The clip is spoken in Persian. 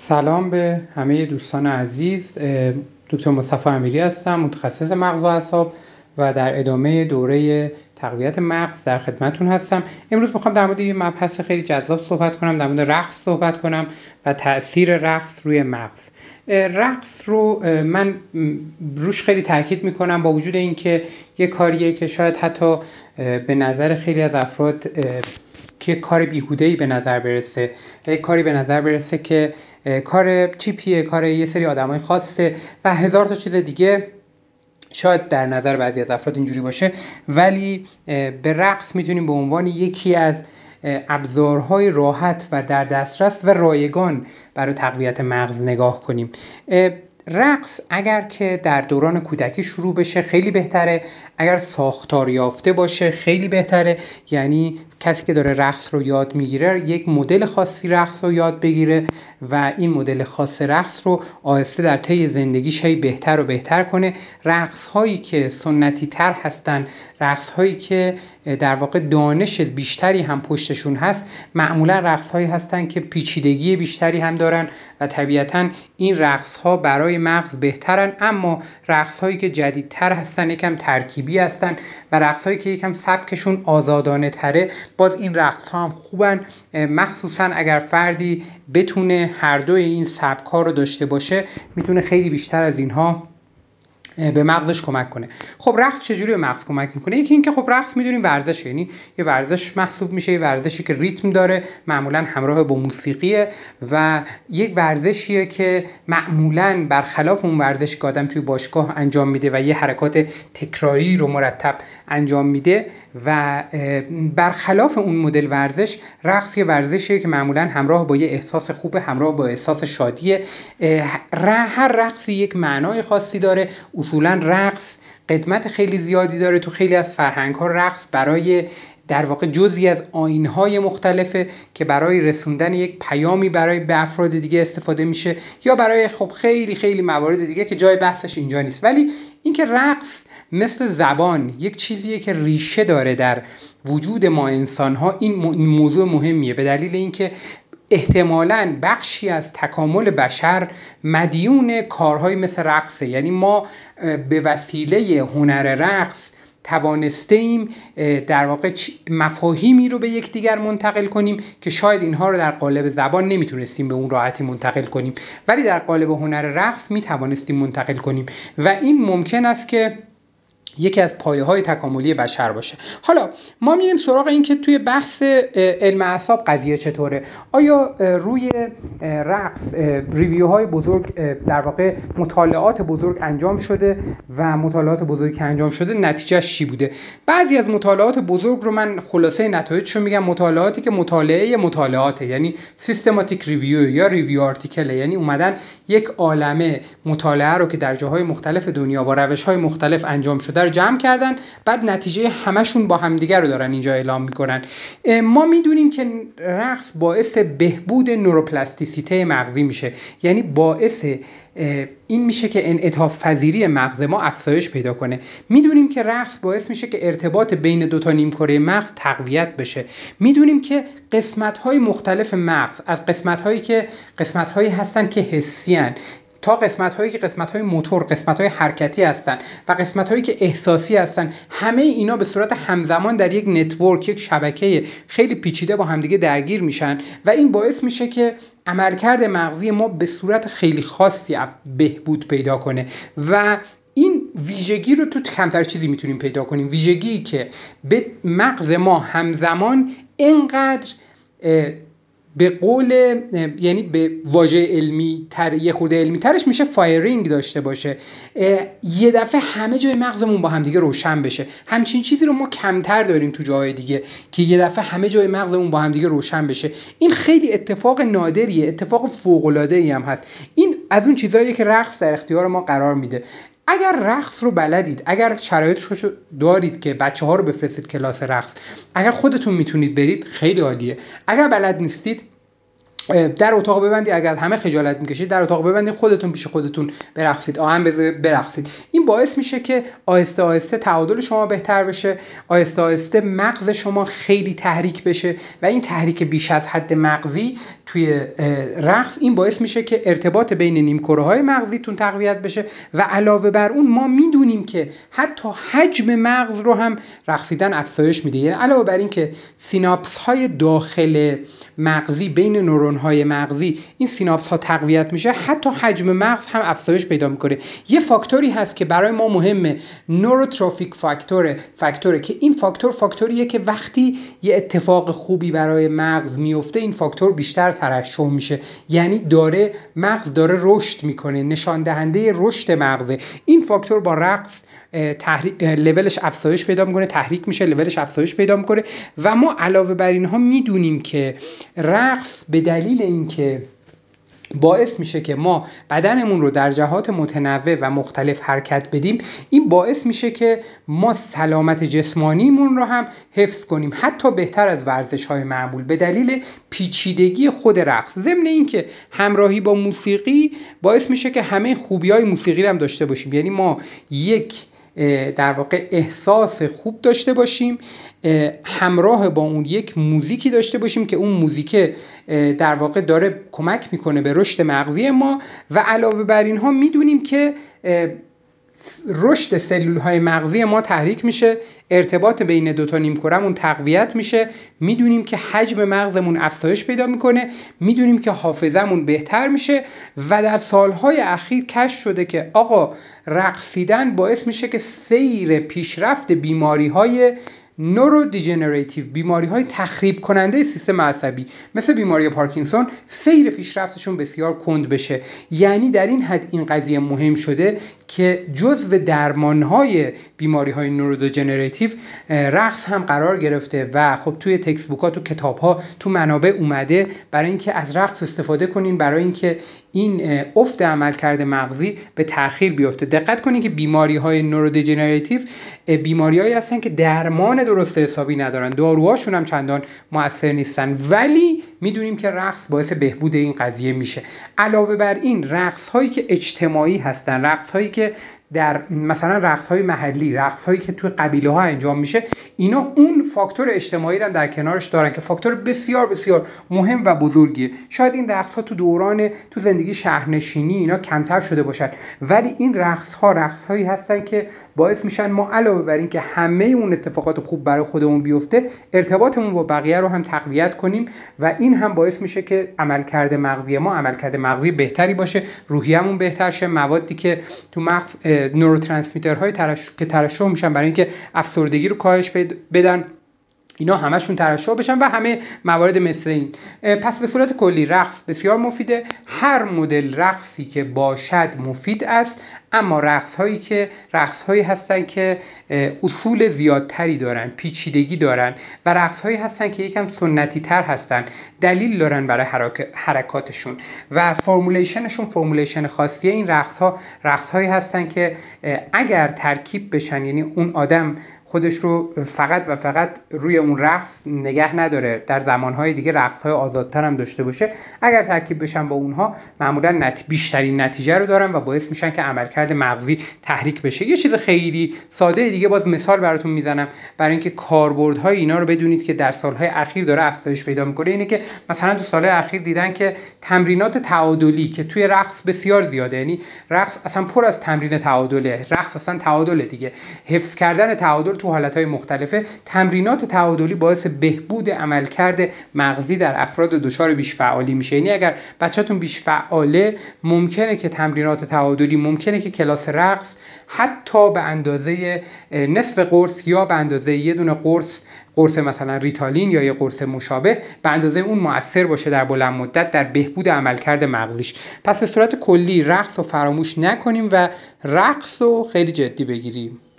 سلام به همه دوستان عزیز. دکتر مصطفی امیری هستم، متخصص مغز و اعصاب و در ادامه دوره تقویت مغز در خدمتتون هستم. امروز میخوام در مورد یه مبحث خیلی جذاب صحبت کنم، در مورد رقص صحبت کنم و تأثیر رقص روی مغز. رقص رو من روش خیلی تاکید میکنم، با وجود اینکه یه کاریه که شاید حتی به نظر خیلی از افراد که کار بیهوده‌ای به نظر برسه، کاری به نظر برسه که کار چیپیه، کار یه سری آدمای خاصه و هزار تا چیز دیگه شاید در نظر بعضی از افراد اینجوری باشه، ولی به رقص میتونیم به عنوان یکی از ابزارهای راحت و در دسترس و رایگان برای تقویت مغز نگاه کنیم. رقص اگر که در دوران کودکی شروع بشه خیلی بهتره، اگر ساختار یافته باشه خیلی بهتره، یعنی کسی که داره رقص رو یاد میگیره یک مدل خاصی رقص رو یاد بگیره و این مدل خاص رقص رو آهسته در طی زندگیش بهتر و بهتر کنه. رقص هایی که سنتی تر هستن، رقص هایی که در واقع دانش بیشتری هم پشتشون هست، معمولا رقص هایی هستن که پیچیدگی بیشتری هم دارن و طبیعتاً این رقص ها برای مغز بهترن. اما رقص هایی که جدیدتر هستن یکم ترکیبی هستن و رقص هایی که یکم سبکشون آزادانه تره، باز این رقص ها هم خوبن، مخصوصا اگر فردی بتونه هر دوی این سبک ها رو داشته باشه میتونه خیلی بیشتر از اینها به مغزش کمک کنه. خب رقص چجوری به مغز کمک میکنه؟ یکی اینکه خب رقص میدونیم ورزشه، یعنی یه ورزش محسوب میشه، یه ورزشی که ریتم داره، معمولا همراه با موسیقیه و یک ورزشیه که معمولا برخلاف اون ورزشی که آدم توی باشگاه انجام میده و یه حرکات تکراری رو مرتب انجام میده و برخلاف اون مدل ورزش، رقص یه ورزشیه که معمولا همراه با یه احساس خوبه، همراه با احساس شادیه. هر رقصی یک معنای خاصی داره. اصولا رقص قدمت خیلی زیادی داره تو خیلی از فرهنگ‌ها. رقص برای در واقع جزئی از آیین‌های مختلفه که برای رسوندن یک پیامی برای به افراد دیگه استفاده میشه، یا برای خب خیلی خیلی موارد دیگه که جای بحثش اینجا نیست. ولی اینکه رقص مثل زبان یک چیزیه که ریشه داره در وجود ما انسان‌ها، این موضوع مهمیه، به دلیل اینکه احتمالاً بخشی از تکامل بشر مدیون کارهای مثل رقصه. یعنی ما به وسیله هنر رقص توانسته ایم در واقع مفاهیمی رو به یکدیگر منتقل کنیم که شاید اینها رو در قالب زبان نمیتونستیم به اون راحتی منتقل کنیم، ولی در قالب هنر رقص میتوانستیم منتقل کنیم و این ممکن است که یکی از پایه‌های تکاملی بشر باشه. حالا ما میریم سراغ این که توی بحث علم اعصاب قضیه چطوره. آیا روی رقص ریویوهای بزرگ، در واقع مطالعات بزرگ انجام شده و مطالعات بزرگی که انجام شده نتیجهش چی بوده؟ بعضی از مطالعات بزرگ رو من خلاصه نتایجشو میگم. مطالعاتی که مطالعاته، یعنی سیستماتیک ریویو یا ریویو آرتیکل، یعنی اومدن یک عالمه مطالعه رو که در جاهای مختلف دنیا با روش‌های مختلف انجام شده رو جمع کردن، بعد نتیجه همشون با همدیگه رو دارن اینجا اعلام میکنن. ما میدونیم که رقص باعث بهبود نوروپلاستیسیته مغزی میشه، یعنی باعث این میشه که انعطاف پذیری مغز ما افزایش پیدا کنه. میدونیم که رقص باعث میشه که ارتباط بین دو تا نیمکره مغز تقویت بشه. میدونیم که قسمت‌های مختلف مغز، از قسمت‌هایی هستن که حسی ان تا قسمت‌هایی که قسمت‌های موتور، قسمت‌های حرکتی هستن و قسمت‌هایی که احساسی هستن، همه اینا به صورت همزمان در یک نتورک، یک شبکه خیلی پیچیده با همدیگه درگیر میشن و این باعث میشه که عملکرد مغزی ما به صورت خیلی خاصی بهبود پیدا کنه و این ویژگی رو تو کمتر چیزی میتونیم پیدا کنیم. ویژگی که به مغز ما همزمان اینقدر به قول، یعنی به واژه علمی تر، یه خورده علمی ترش میشه فایرینگ داشته باشه، یه دفعه همه جای مغزمون با هم دیگه روشن بشه. همچین چیزی رو ما کمتر داریم تو جاهای دیگه که یه دفعه همه جای مغزمون با هم دیگه روشن بشه. این خیلی اتفاق نادریه، اتفاق فوق‌العاده‌ای هم هست. این از اون چیزاییه که رقص در اختیار ما قرار میده. اگر رقص رو بلدید، اگر شرایطش رو دارید که بچه‌ها رو بفرستید کلاس رقص، اگر خودتون میتونید برید خیلی عالیه. اگر بلد نیستید در اتاق ببندید، اگر همه خجالت میکشید در اتاق ببندید، خودتون پیش خودتون برقصید، آهنگ برقصید. این باعث میشه که آهسته آهسته تعادل شما بهتر بشه، آهسته آهسته مغز شما خیلی تحریک بشه و این تحریک بیش از حد مغزی توی رقص، این باعث میشه که ارتباط بین نیمکره‌های مغزیتون تقویت بشه و علاوه بر اون ما میدونیم که حتی حجم مغز رو هم رقصیدن افزایش میده. یعنی علاوه بر این که سیناپس های داخل مغزی بین نورون های مغزی این سیناپس ها تقویت میشه، حتی حجم مغز هم افزایش پیدا میکنه. یه فاکتوری هست که برای ما مهمه، نوروتروفیک فاکتوره که این فاکتوریه که وقتی یه اتفاق خوبی برای مغز میفته این فاکتور بیشتر ترشح میشه، یعنی مغز داره رشد میکنه، نشان دهنده رشد مغزه. این فاکتور با رقص لولش افزایش پیدا میکنه، تحریک میشه، لولش افزایش پیدا میکنه. و ما علاوه بر اینها میدونیم که رقص به دلیل اینکه باعث میشه که ما بدنمون رو در جهات متنوع و مختلف حرکت بدیم، این باعث میشه که ما سلامت جسمانیمون رو هم حفظ کنیم، حتی بهتر از ورزش‌های معمول، به دلیل پیچیدگی خود رقص. ضمن این که همراهی با موسیقی باعث میشه که همه خوبی‌های موسیقی رو هم داشته باشیم، یعنی ما یک در واقع احساس خوب داشته باشیم، همراه با اون یک موزیکی داشته باشیم که اون موزیک در واقع داره کمک میکنه به رشد مغزی ما. و علاوه بر اینها میدونیم که رشد سلول های مغزی ما تحریک میشه، ارتباط بین دوتا نیمکره‌مون تقویت میشه، میدونیم که حجم مغزمون افزایش پیدا میکنه، میدونیم که حافظمون بهتر میشه. و در سالهای اخیر کشف شده که آقا رقصیدن باعث میشه که سیر پیشرفت بیماری‌های نورودیژنراتیو، بیماری‌های تخریب کننده سیستم عصبی مثل بیماری پارکینسون، سیر پیشرفتشون بسیار کند بشه. یعنی در این حد این قضیه مهم شده که جزو درمان‌های بیماری‌های نورودیژنراتیو رقص هم قرار گرفته و خب توی تکست بوک‌ها، تو کتاب‌ها، تو منابع اومده برای اینکه از رقص استفاده کنین برای اینکه این افت عملکرد مغزی به تأخیر بیفته. دقت کنین که بیماری‌های نورودیژنراتیو بیماری‌هایی هستن که درمان درست حسابی ندارن، داروهاشون هم چندان مؤثر نیستن، ولی میدونیم که رقص باعث بهبود این قضیه میشه. علاوه بر این رقص‌هایی که اجتماعی هستن، رقص‌هایی که در مثلا رقص‌های محلی، رقص‌هایی که توی قبیله‌ها انجام میشه، اینا اون فاکتور اجتماعی رو هم در کنارش دارن که فاکتور بسیار بسیار مهم و بزرگیه. شاید این رقص‌ها تو زندگی شهرنشینی اینا کمتر شده باشن، ولی این رقص‌هایی هستن که باعث میشن ما علاوه بر این که همه اون اتفاقات خوب برای خودمون بیفته، ارتباطمون با بقیه رو هم تقویت کنیم و این هم باعث میشه که عملکرد مغزی بهتری باشه، روحیه‌مون بهتر شه، موادی که تو مغز نوروترانسمیترهای که ترشح میشن برای اینکه افسردگی رو کاهش بدن، اینا همشون ترشح بشن و همه موارد مثل این. پس به صورت کلی رقص بسیار مفیده، هر مدل رقصی که باشد مفید است، اما رقص‌هایی هستن که اصول زیادتری دارن، پیچیدگی دارن و رقص‌هایی هستن که یکم سنتی تر هستن، دلیل دارن برای حرکاتشون و فرمولیشن خاصیه. این رقص‌هایی هستن که اگر ترکیب بشن، یعنی اون آدم خودش رو فقط روی اون رقص نگه نداره، در زمانهای دیگه رقص‌های آزادتر هم داشته باشه، اگر ترکیب بشن با اونها معمولا بیشترین نتیجه رو دارن و باعث میشن که عملکرد مغزی تحریک بشه. یه چیز خیلی ساده دیگه باز مثال براتون میزنم برای اینکه کاربردهای اینا رو بدونید که در سالهای اخیر داره افزایش پیدا میکنه. اینه که مثلا تو سالهای اخیر دیدن که تمرینات تعادلی که توی رقص بسیار زیاده، یعنی رقص اصلا پر از تمرین تعادله، رقص اصلا تعادله دیگه، حفظ کردن تعادل تو حالتهای مختلفه. تمرینات تعادلی باعث بهبود عملکرد مغزی در افراد دچار بیش فعالی میشه. یعنی اگر بچه‌تون بیش فعاله، ممکنه که تمرینات تعادلی، ممکنه که کلاس رقص حتی به اندازه نصف قرص یا به اندازه یه دونه قرص مثلا ریتالین یا یه قرص مشابه به اندازه اون مؤثر باشه در بلند مدت در بهبود عملکرد مغزیش. پس به صورت کلی رقص رو فراموش نکنیم و رقص رو خیلی جدی بگیریم.